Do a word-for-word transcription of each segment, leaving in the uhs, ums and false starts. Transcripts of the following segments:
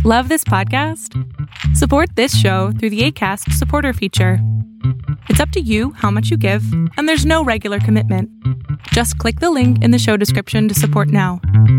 Love this podcast? Support this show through the Acast supporter feature. It's up to you how much you give, and there's no regular commitment. Just click the link in the show description to support now.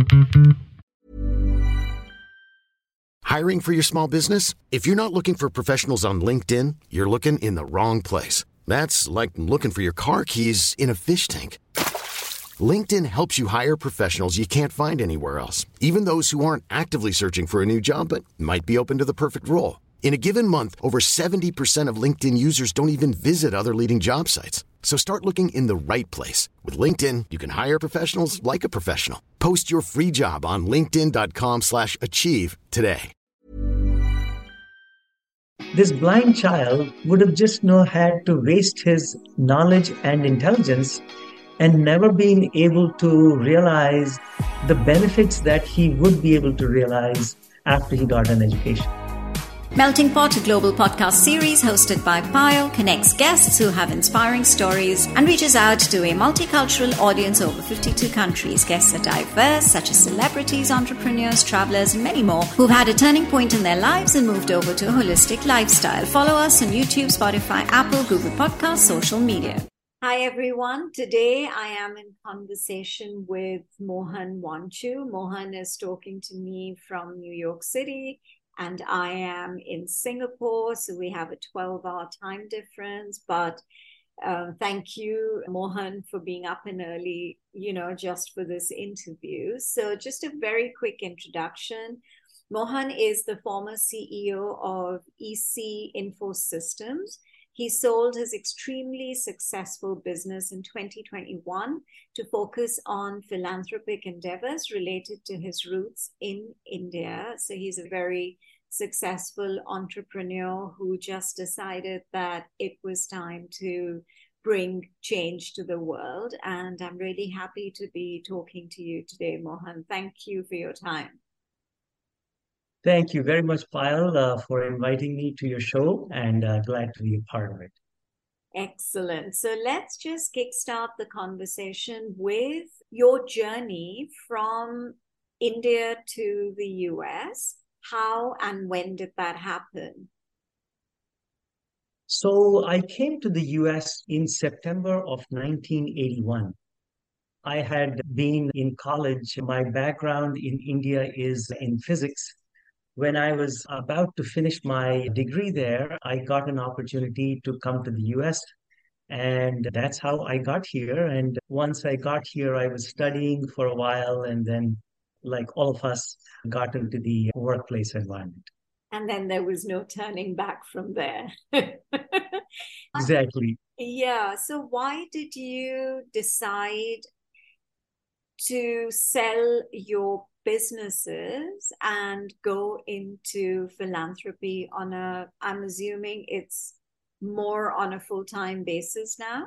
Hiring for your small business? If you're not looking for professionals on LinkedIn, you're looking in the wrong place. That's like looking for your car keys in a fish tank. LinkedIn helps you hire professionals you can't find anywhere else, even those who aren't actively searching for a new job but might be open to the perfect role. In a given month, over seventy percent of LinkedIn users don't even visit other leading job sites. So start looking in the right place. With LinkedIn, you can hire professionals like a professional. Post your free job on linkedin.com slash achieve today. This blind child would have just know had to waste his knowledge and intelligence and never been able to realize the benefits that he would be able to realize after he got an education. Melting Pot, a global podcast series hosted by Payal, connects guests who have inspiring stories and reaches out to a multicultural audience over fifty-two countries. Guests are diverse, such as celebrities, entrepreneurs, travelers, and many more who've had a turning point in their lives and moved over to a holistic lifestyle. Follow us on YouTube, Spotify, Apple, Google Podcasts, social media. Hi everyone. Today I am in conversation with Mohan Wanchu. Mohan is talking to me from New York City and I am in Singapore. So we have a twelve hour time difference, but um, thank you, Mohan, for being up and early, you know, just for this interview. So just a very quick introduction. Mohan is the former C E O of E C Info Systems. He sold his extremely successful business in twenty twenty-one to focus on philanthropic endeavors related to his roots in India. So he's a very successful entrepreneur who just decided that it was time to bring change to the world. And I'm really happy to be talking to you today, Mohan. Thank you for your time. Thank you very much, Payal, uh, for inviting me to your show, and uh, glad to be a part of it. Excellent. So let's just kickstart the conversation with your journey from India to the U S. How and when did that happen? So I came to the U S in September of nineteen eighty-one. I had been in college. My background in India is in physics. When I was about to finish my degree there, I got an opportunity to come to the U S, and that's how I got here. And once I got here, I was studying for a while, and then, like all of us, got into the workplace environment. And then there was no turning back from there. Exactly. Yeah. So why did you decide to sell your businesses and go into philanthropy on a, I'm assuming it's more on a full-time basis now?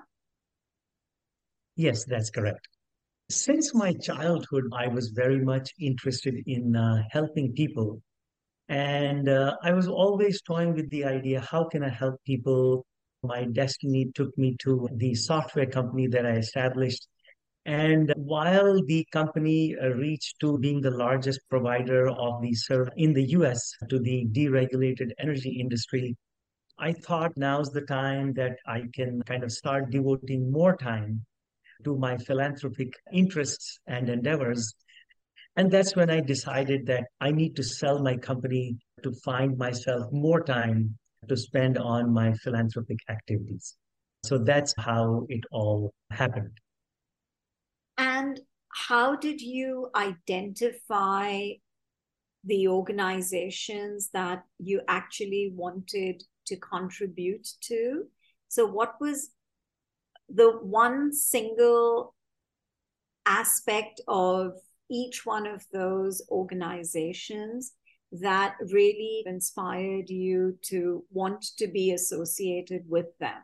Yes, that's correct. Since my childhood, I was very much interested in uh, helping people. And uh, I was always toying with the idea, how can I help people? My destiny took me to the software company that I established. And while the company uh, reached to being the largest provider of the service in the U S to the deregulated energy industry, I thought now's the time that I can kind of start devoting more time to my philanthropic interests and endeavors. And that's when I decided that I need to sell my company to find myself more time to spend on my philanthropic activities. So that's how it all happened. And how did you identify the organizations that you actually wanted to contribute to? So what was the one single aspect of each one of those organizations that really inspired you to want to be associated with them?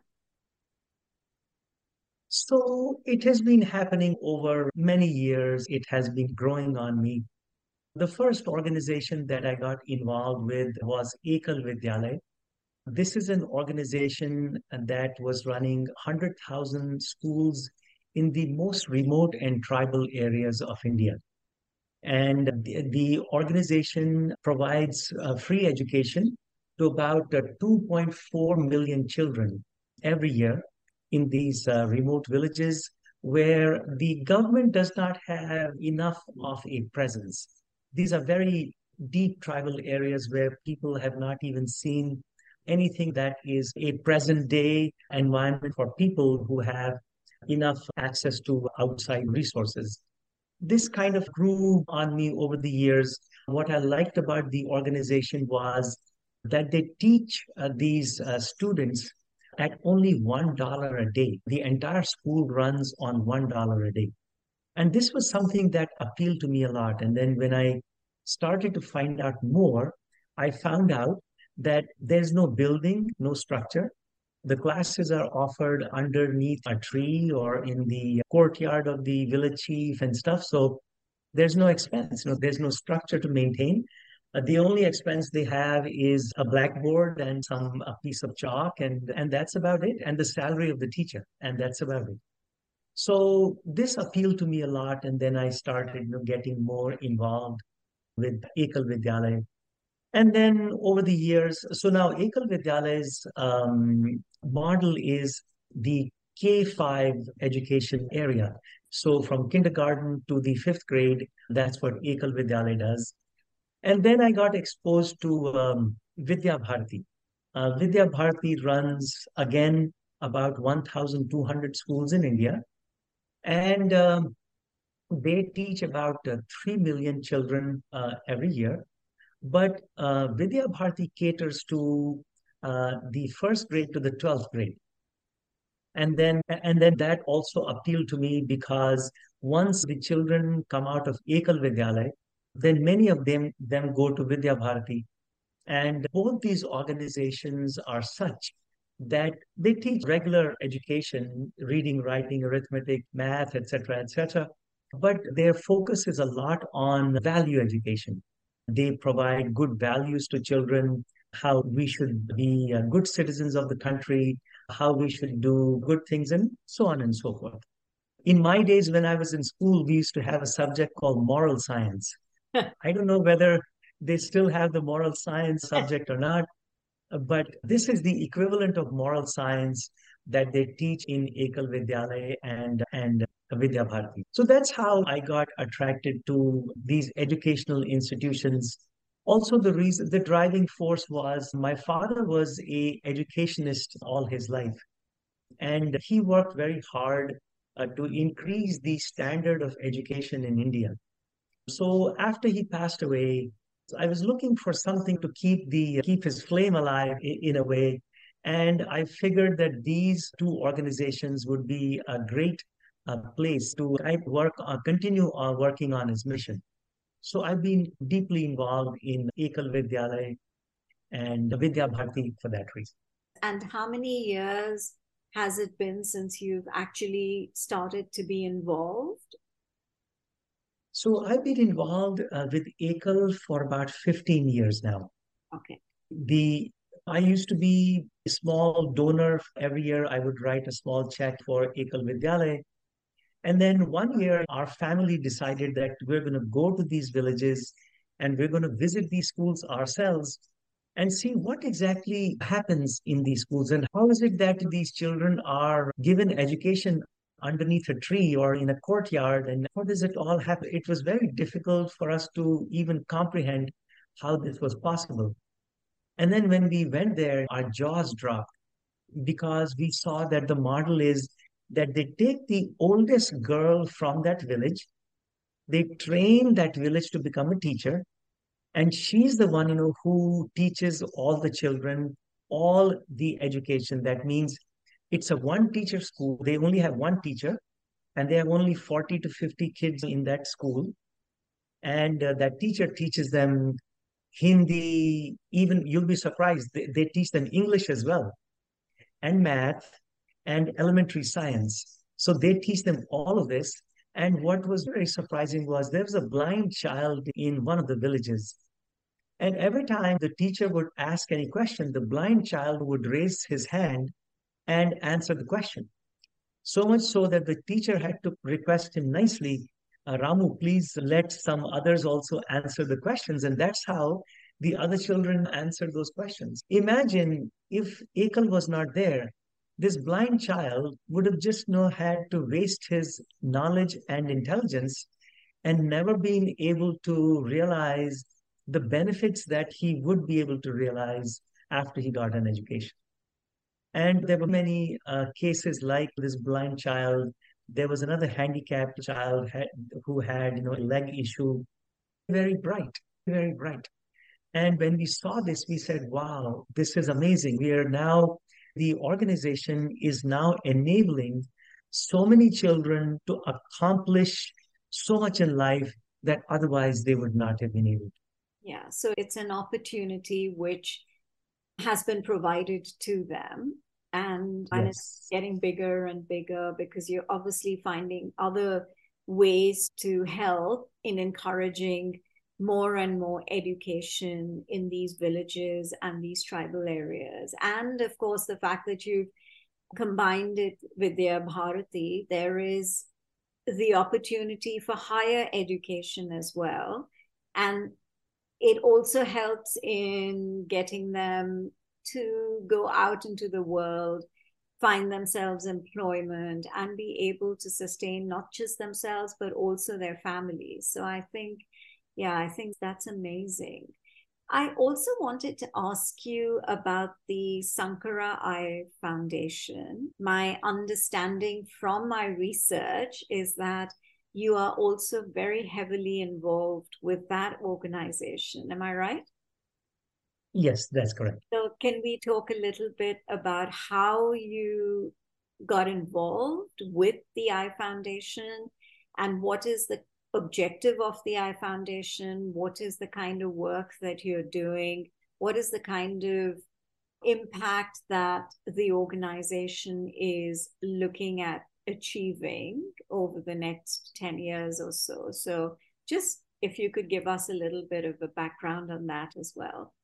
So it has been happening over many years. It has been growing on me. The first organization that I got involved with was Ekal Vidyalaya. This is an organization that was running one hundred thousand schools in the most remote and tribal areas of India. And the, the organization provides uh, free education to about uh, two point four million children every year in these uh, remote villages where the government does not have enough of a presence. These are very deep tribal areas where people have not even seen anything that is a present day environment for people who have enough access to outside resources. This kind of grew on me over the years. What I liked about the organization was that they teach uh, these uh, students at only one dollar a day. The entire school runs on one dollar a day. And this was something that appealed to me a lot. And then when I started to find out more, I found out that there's no building, no structure. The classes are offered underneath a tree or in the courtyard of the village chief and stuff. So there's no expense, you know, there's no structure to maintain. Uh, the only expense they have is a blackboard and some a piece of chalk, and and that's about it, and the salary of the teacher, and that's about it. So this appealed to me a lot, and then I started, you know, getting more involved with Ekal Vidyalaya. And then over the years, so now Ekal Vidyalay's um, model is the K five education area. So from kindergarten to the fifth grade, that's what Ekal Vidyalaya does. And then I got exposed to um, Vidya Bharati. Uh, Vidya Bharati runs, again, about one thousand two hundred schools in India. And um, they teach about uh, three million children uh, every year. But uh, Vidya Bharati caters to uh, the first grade to the twelfth grade. And then, and then that also appealed to me because once the children come out of Ekal Vidyalaya, then many of them, them go to Vidya Bharati. And both these organizations are such that they teach regular education, reading, writing, arithmetic, math, et cetera, et cetera. But their focus is a lot on value education. They provide good values to children, how we should be uh, good citizens of the country, how we should do good things, and so on and so forth. In my days when I was in school, we used to have a subject called moral science. I don't know whether they still have the moral science subject or not, but this is the equivalent of moral science that they teach in Ekal Vidyalaya and, and Vidya Bharati. So that's how I got attracted to these educational institutions. Also, the reason, the driving force was my father was a educationist all his life, and he worked very hard uh, to increase the standard of education in India. So after he passed away, I was looking for something to keep the keep his flame alive in a way, and I figured that these two organizations would be a great uh, place to work, uh, continue uh, working on his mission. So I've been deeply involved in Ekal Vidyalaya and Vidya Bharati for that reason. And how many years has it been since you've actually started to be involved? So I've been involved uh, with Ekal for about fifteen years now. Okay. The I used to be a small donor. Every year I would write a small check for Ekal Vidyalaya. And then one year our family decided that we're going to go to these villages and we're going to visit these schools ourselves and see what exactly happens in these schools and how is it that these children are given education underneath a tree or in a courtyard, and how does it all happen? It was very difficult for us to even comprehend how this was possible. And then when we went there, our jaws dropped because we saw that the model is that they take the oldest girl from that village, they train that village to become a teacher, and she's the one, you know, who teaches all the children all the education. That means it's a one teacher school. They only have one teacher, and they have only forty to fifty kids in that school. And uh, that teacher teaches them Hindi, even you'll be surprised, they, they teach them English as well, and math, and elementary science. So they teach them all of this. And what was very surprising was there was a blind child in one of the villages. And every time the teacher would ask any question, the blind child would raise his hand and answer the question. So much so that the teacher had to request him nicely uh, Ramu, please let some others also answer the questions. And that's how the other children answered those questions. Imagine if Ekal was not there, this blind child would have just you know, had to waste his knowledge and intelligence and never been able to realize the benefits that he would be able to realize after he got an education. And there were many uh, cases like this blind child. There was another handicapped child had, who had, you know, a leg issue. Very bright, very bright. And when we saw this, we said, wow, this is amazing. We are now, the organization is now enabling so many children to accomplish so much in life that otherwise they would not have been able to. Yeah, so it's an opportunity which has been provided to them, and, yes. and it's getting bigger and bigger because you're obviously finding other ways to help in encouraging more and more education in these villages and these tribal areas. And of course, the fact that you've combined it with Vidya Bharati, there is the opportunity for higher education as well. And it also helps in getting them to go out into the world, find themselves employment, and be able to sustain not just themselves, but also their families. So I think, yeah, I think that's amazing. I also wanted to ask you about the Sankara Eye Foundation. My understanding from my research is that you are also very heavily involved with that organization. Am I right? Yes, that's correct. So can we talk a little bit about how you got involved with the Eye Foundation, and what is the objective of the Eye Foundation? What is the kind of work that you're doing? What is the kind of impact that the organization is looking at achieving over the next ten years or so? So just if you could give us a little bit of a background on that as well.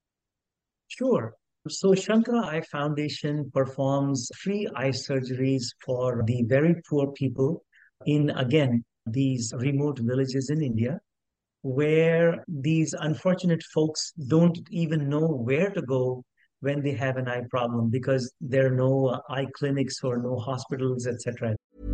Sure. So Shankara Eye Foundation performs free eye surgeries for the very poor people in, again, these remote villages in India, where these unfortunate folks don't even know where to go when they have an eye problem because there are no eye clinics or no hospitals, et cetera.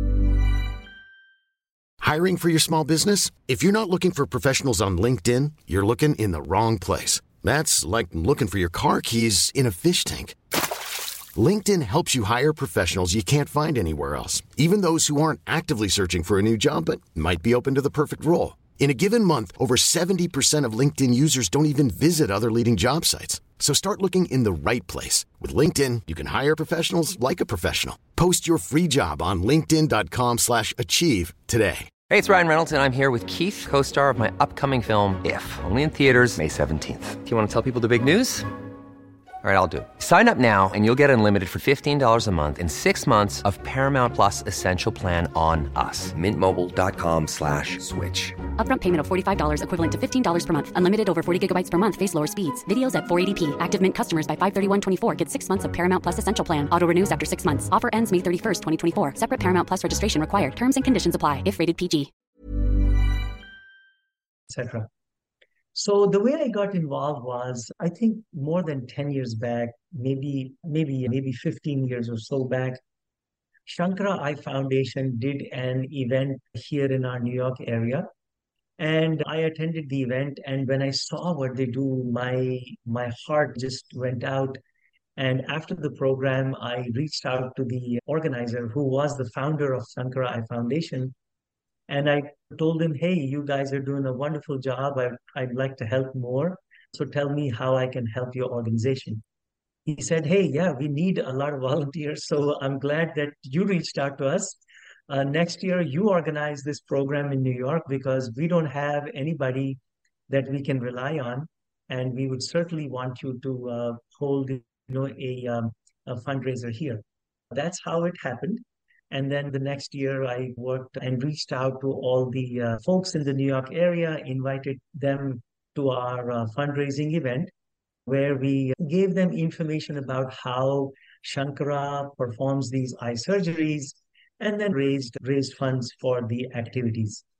Hiring for your small business? If you're not looking for professionals on LinkedIn, you're looking in the wrong place. That's like looking for your car keys in a fish tank. LinkedIn helps you hire professionals you can't find anywhere else, even those who aren't actively searching for a new job but might be open to the perfect role. In a given month, over seventy percent of LinkedIn users don't even visit other leading job sites. So start looking in the right place. With LinkedIn, you can hire professionals like a professional. Post your free job on linkedin.com slash achieve today. Hey, it's Ryan Reynolds, and I'm here with Keith, co-star of my upcoming film, If, only in theaters May seventeenth. Do you want to tell people the big news? All right, I'll do it. Sign up now and you'll get unlimited for fifteen dollars a month and six months of Paramount Plus Essential Plan on us. Mint Mobile dot com slash switch. Upfront payment of forty-five dollars equivalent to fifteen dollars per month. Unlimited over forty gigabytes per month. Face lower speeds. Videos at four eighty p. Active Mint customers by five thirty-one twenty-four get six months of Paramount Plus Essential Plan. Auto renews after six months. Offer ends May thirty-first, twenty twenty-four. Separate Paramount Plus registration required. Terms and conditions apply if rated P G. et cetera. So the way I got involved was, I think more than ten years back, maybe, maybe, maybe fifteen years or so back, Shankara Eye Foundation did an event here in our New York area. And I attended the event. And when I saw what they do, my, my heart just went out. And after the program, I reached out to the organizer, who was the founder of Shankara Eye Foundation. And I told him, hey, you guys are doing a wonderful job. I, I'd like to help more. So tell me how I can help your organization. He said, hey, yeah, we need a lot of volunteers. So I'm glad that you reached out to us. Uh, next year, you organize this program in New York because we don't have anybody that we can rely on. And we would certainly want you to uh, hold you know, a, um, a fundraiser here. That's how it happened. And then the next year, I worked and reached out to all the uh, folks in the New York area, invited them to our uh, fundraising event, where we gave them information about how Shankara performs these eye surgeries, and then raised raised funds for the activities.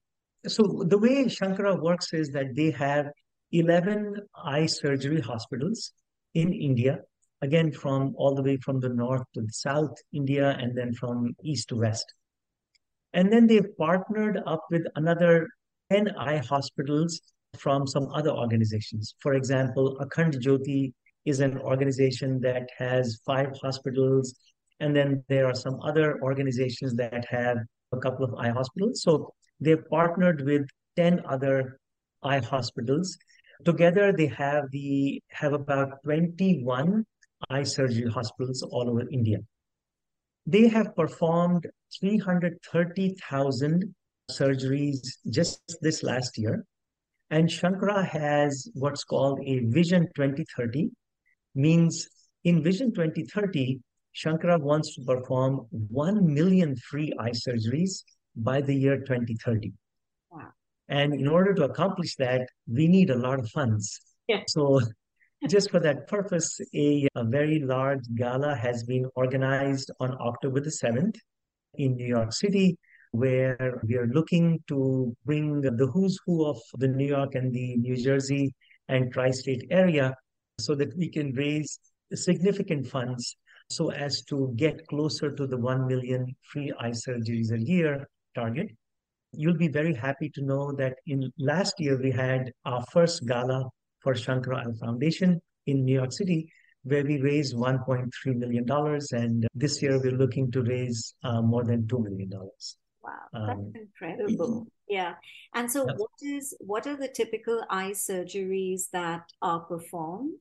So the way Shankara works is that they have eleven eye surgery hospitals in India, again, from all the way from the north to the south India, and then from east to west. And then they've partnered up with another ten eye hospitals from some other organizations. For example, Akhand Jyoti is an organization that has five hospitals. And then there are some other organizations that have a couple of eye hospitals. So they've partnered with ten other eye hospitals. Together, they have the have about twenty-one eye surgery hospitals all over India. They have performed three hundred thirty thousand surgeries just this last year. And Shankara has what's called a Vision twenty thirty, means in Vision twenty thirty, Shankara wants to perform one million free eye surgeries by the year twenty thirty. Wow. And in order to accomplish that, we need a lot of funds. Yeah. So just for that purpose, a, a very large gala has been organized on October the seventh in New York City, where we are looking to bring the who's who of the New York and the New Jersey and tri-state area so that we can raise significant funds so as to get closer to the one million free eye surgeries a year target. You'll be very happy to know that in last year we had our first gala for Shankara Eye Foundation in New York City, where we raised one point three million dollars. And this year we're looking to raise uh, more than two million dollars. Wow, Um, that's incredible. Yeah. And so Yep. what is what are the typical eye surgeries that are performed?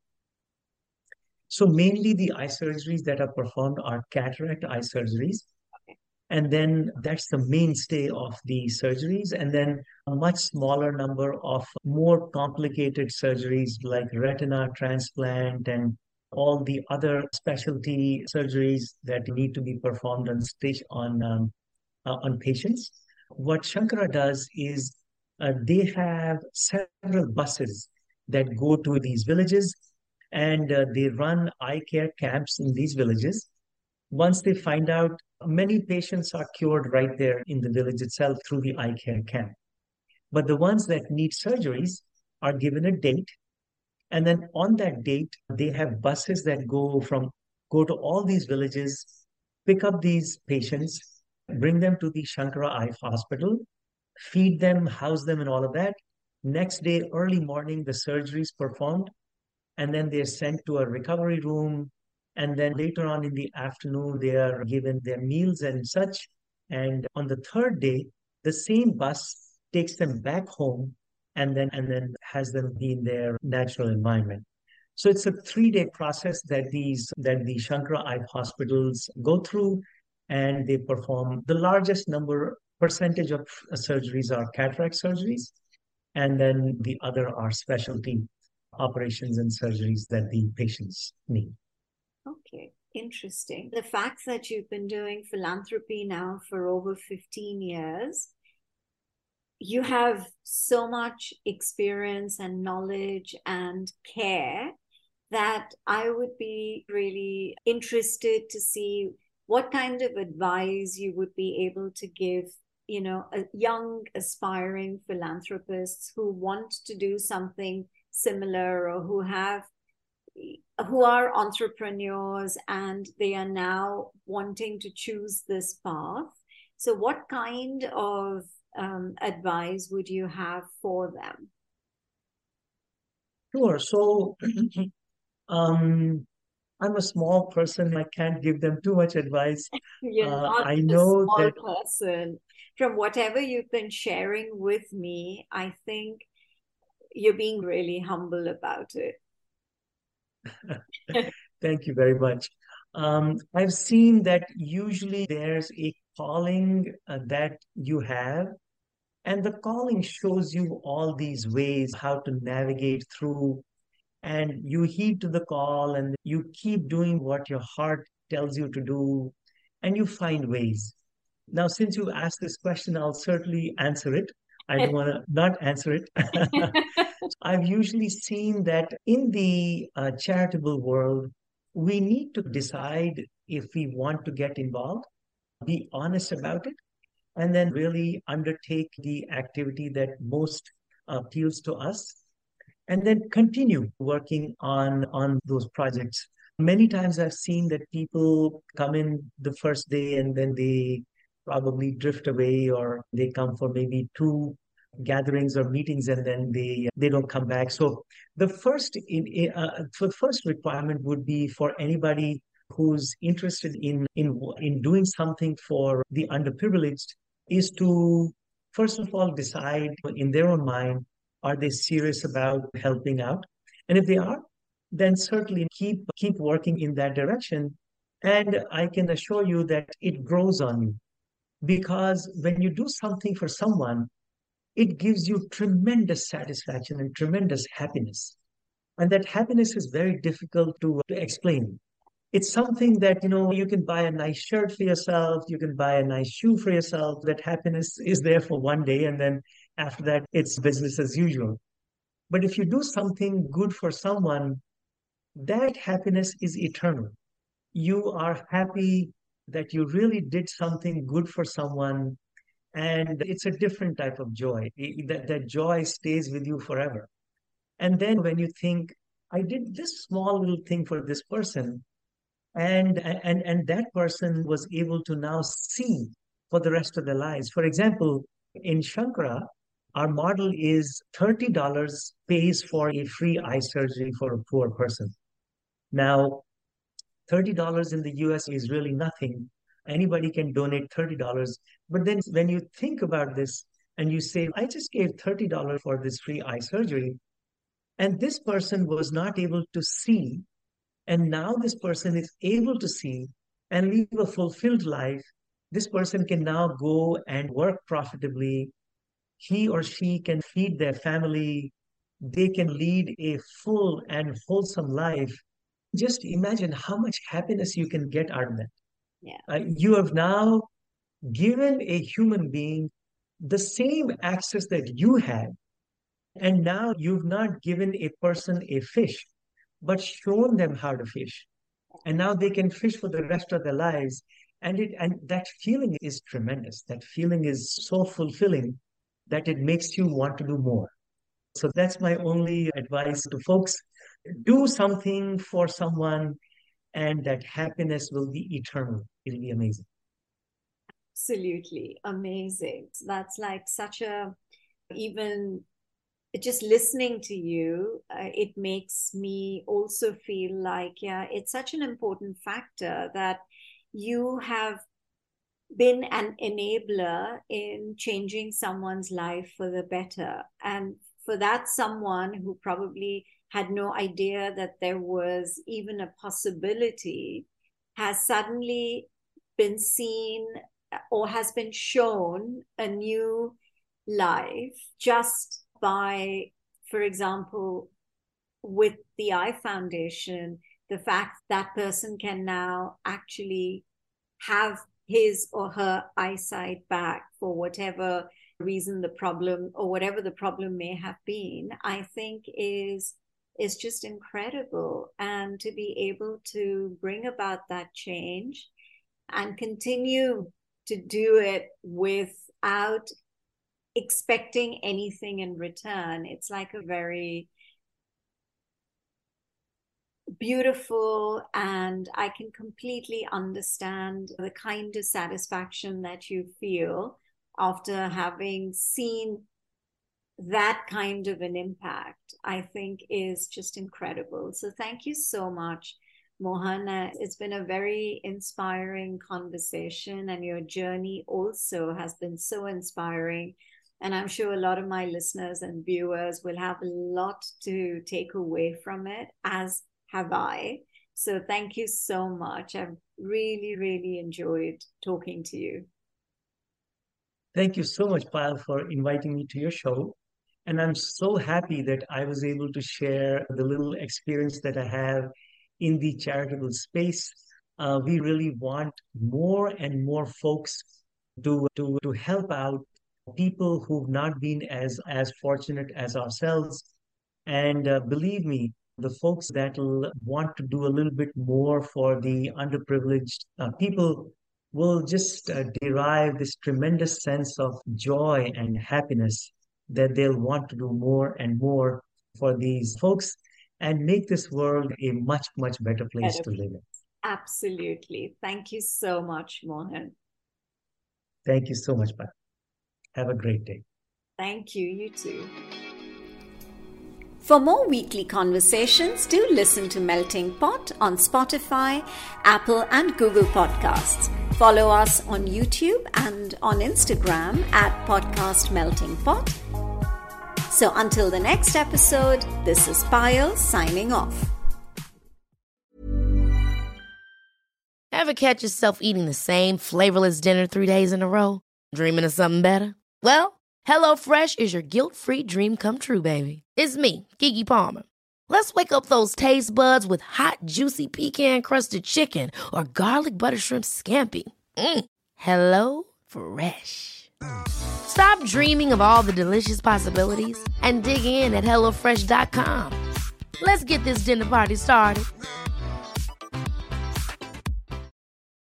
So mainly the eye surgeries that are performed are cataract eye surgeries. Okay. And then that's the mainstay of the surgeries. And then a much smaller number of more complicated surgeries like retina transplant and all the other specialty surgeries that need to be performed on stage on um, uh, on patients. What Shankara does is uh, they have several buses that go to these villages, and uh, they run eye care camps in these villages. Once they find out, many patients are cured right there in the village itself through the eye care camp. But the ones that need surgeries are given a date. And then on that date, they have buses that go from go to all these villages, pick up these patients, bring them to the Shankara Eye Hospital, feed them, house them, and all of that. Next day, early morning, the surgery is performed, and then they're sent to a recovery room. And then later on in the afternoon, they are given their meals and such. And on the third day, the same bus takes them back home and then and then has them be in their natural environment. So it's a three-day process that these that the Shankara Eye hospitals go through, and they perform the largest number percentage of surgeries are cataract surgeries, and then the other are specialty operations and surgeries that the patients need. Okay, interesting. The fact that you've been doing philanthropy now for over fifteen years, you have so much experience and knowledge and care that I would be really interested to see what kind of advice you would be able to give, you know, a young aspiring philanthropists who want to do something similar, or who have who are entrepreneurs and they are now wanting to choose this path. So what kind of um, advice would you have for them? Sure. So um, I'm a small person. I can't give them too much advice. You're Uh, not I a know small that person. From whatever you've been sharing with me, I think you're being really humble about it. Thank you very much. Um, I've seen that usually there's a calling uh, that you have, and the calling shows you all these ways how to navigate through, and you heed to the call and you keep doing what your heart tells you to do, and you find ways. Now, since you asked this question, I'll certainly answer it. I don't want to not answer it. I've usually seen that in the uh, charitable world, we need to decide if we want to get involved, be honest about it, and then really undertake the activity that most appeals to us, and then continue working on on those projects. Many times I've seen that people come in the first day and then they probably drift away, or they come for maybe two gatherings or meetings and then they they don't come back. So the first in uh, so the first requirement would be for anybody who's interested in in in doing something for the underprivileged is to first of all decide in their own mind, are they serious about helping out? And if they are, then certainly keep keep working in that direction. And I can assure you that it grows on you, because when you do something for someone, it gives you tremendous satisfaction and tremendous happiness. And that happiness is very difficult to, to explain. It's something that, you know, you can buy a nice shirt for yourself, you can buy a nice shoe for yourself. That happiness is there for one day, and then after that, it's business as usual. But if you do something good for someone, that happiness is eternal. You are happy that you really did something good for someone, and it's a different type of joy. That, that joy stays with you forever. And then when you think, I did this small little thing for this person, and and and that person was able to now see for the rest of their lives. For example, in Shankara, our model is thirty dollars pays for a free eye surgery for a poor person. Now, thirty dollars in the U S is really nothing. Anybody can donate thirty dollars. But then when you think about this and you say, I just gave thirty dollars for this free eye surgery, and this person was not able to see, and now this person is able to see and live a fulfilled life. This person can now go and work profitably. He or she can feed their family. They can lead a full and wholesome life. Just imagine how much happiness you can get out of that. Yeah. Uh, you have now given a human being the same access that you had. And now you've not given a person a fish, but shown them how to fish. And now they can fish for the rest of their lives. And it and that feeling is tremendous. That feeling is so fulfilling that it makes you want to do more. So that's my only advice to folks. Do something for someone, and that happiness will be eternal. It'll be amazing. Absolutely amazing. That's like such a, even just listening to you, uh, it makes me also feel like, yeah, it's such an important factor that you have been an enabler in changing someone's life for the better. And for that someone who probably had no idea that there was even a possibility, has suddenly been seen or has been shown a new life just by, for example, with the Eye Foundation, the fact that person can now actually have his or her eyesight back for whatever reason the problem or whatever the problem may have been, I think is is just incredible. And to be able to bring about that change and continue to do it without expecting anything in return, it's like a very beautiful, and I can completely understand the kind of satisfaction that you feel after having seen that kind of an impact. I think is just incredible. So thank you so much, Mohan. It's been a very inspiring conversation, and your journey also has been so inspiring. And I'm sure a lot of my listeners and viewers will have a lot to take away from it, as have I. So thank you so much. I've really, really enjoyed talking to you. Thank you so much, Payal, for inviting me to your show. And I'm so happy that I was able to share the little experience that I have in the charitable space. Uh, we really want more and more folks to, to, to help out people who've not been as, as fortunate as ourselves. And uh, believe me, the folks that will want to do a little bit more for the underprivileged uh, people, will just uh, derive this tremendous sense of joy and happiness that they'll want to do more and more for these folks and make this world a much, much better place Better to live in. Absolutely. Thank you so much, Mohan. Thank you so much, Pat. Have a great day. Thank you. You too. For more weekly conversations, do listen to Melting Pot on Spotify, Apple, and Google Podcasts. Follow us on YouTube and on Instagram at Podcast Melting Pot. So until the next episode, this is Payal signing off. Ever catch yourself eating the same flavorless dinner three days in a row? Dreaming of something better? Well, HelloFresh is your guilt-free dream come true, baby. It's me, Keke Palmer. Let's wake up those taste buds with hot, juicy pecan-crusted chicken or garlic butter shrimp scampi. Mm. Hello Fresh. Stop dreaming of all the delicious possibilities and dig in at hello fresh dot com. Let's get this dinner party started.